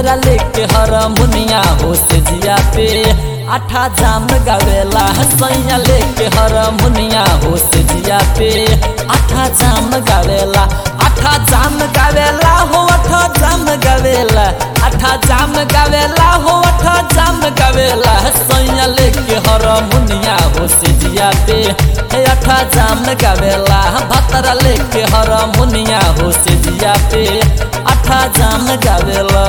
भतरा लेके हारमोनिया हो से जिया पे आठा जाम गावेला सैया लेके हारमोनिया हो से जिया पे आठा जाम गावेला आठा जाम गावेला हो आठा जाम गावेला आठा जाम गावेला हो आठा जाम गावेला सैया लेके हारमोनिया हो से जिया पे आठा जाम गावेला भतरा लेके हारमोनिया हो से जिया पे आठा जाम गावेला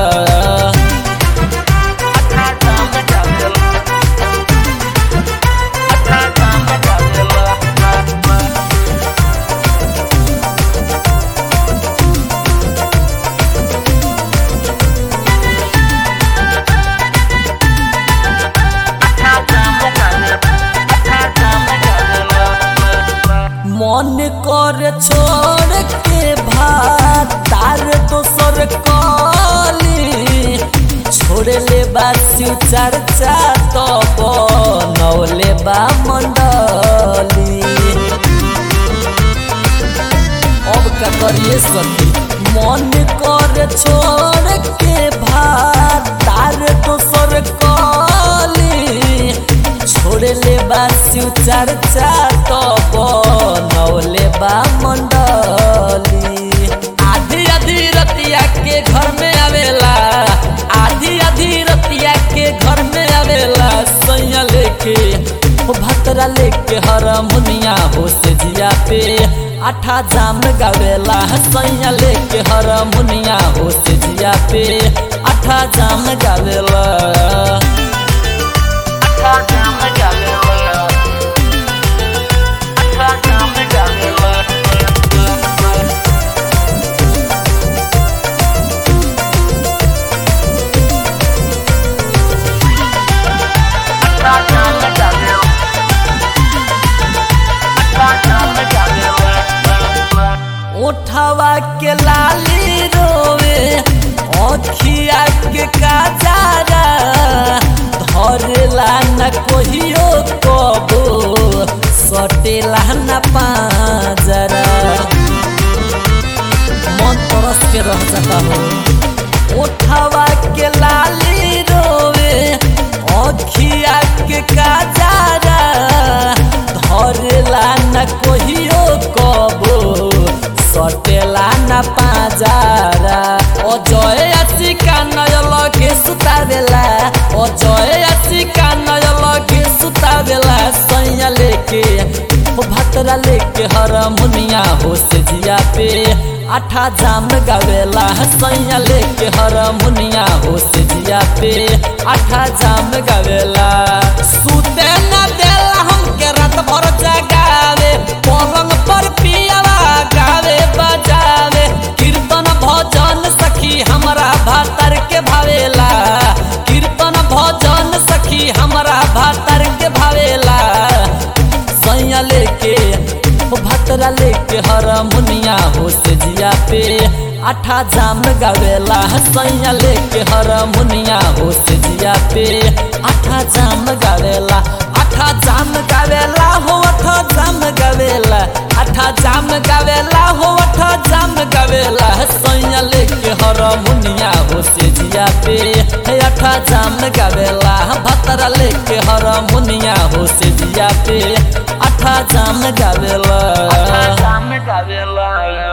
मन कर छोड़ के भात तार दोसर कली छोड़ ले बा शिव चर्चा तो बनौले बा मंडली। अब का करिए सखी मन कर छोड़ के भात तार दोसर कली छोड़ ले बा शिव चर्चा तो बनौले बा मंडली। आधी आधी रतिया के घर में आवेला आधी आधी रतिया के घर में आवेला सैया लेके भतरा लेके हारमोनिया हो से जिया पे आठा जाम गावेला सैया लेके हारमोनिया हो से जिया पे आठा जाम गावेला आठा जाम गावेला आठा जाम गावेला। उठावा के लाली रोवे अखिया के काजारा धरेला न कोहियो कबो सटेला न पाजरा मन तरस के रह जाता हो। उठावा के लाली रोवे अखिया के काजारा धरेला न कोहियो कबो सटेला न पाजारा। अजय आशिका नय लगे सुतावेला अजय आशिका नय लगे सुतावेला सैया लेके भतरा लेके हारमोनिया हो से जिया पे आठा जाम गावेला सैया लेके हारमोनिया हो से जिया पे आठा जाम गावेला। सुते न देला हमके रात भर जगावे पलंग पर पियावा गावे बजावे कीर्तन भजन सखी हमरा भातर के भावेला कीर्तन भजन सखी हमरा भातर के भावेला। सैया लेके भतरा लेके हारमोनिया हो से जिया पे आठा जाम गावेला सैया लेके हारमोनिया हो से जिया पे आठा जाम गावेला आठा जाम गावेला हो आठा जाम गावेला आठा जाम गावेला हो आठा जाम गावेला सैया लेके हारमोनिया हो से जिया पे आठा जाम गावेला भतरा लेके हारमोनिया हो से जिया पे आठा जाम गावेला आठा जाम गावेला।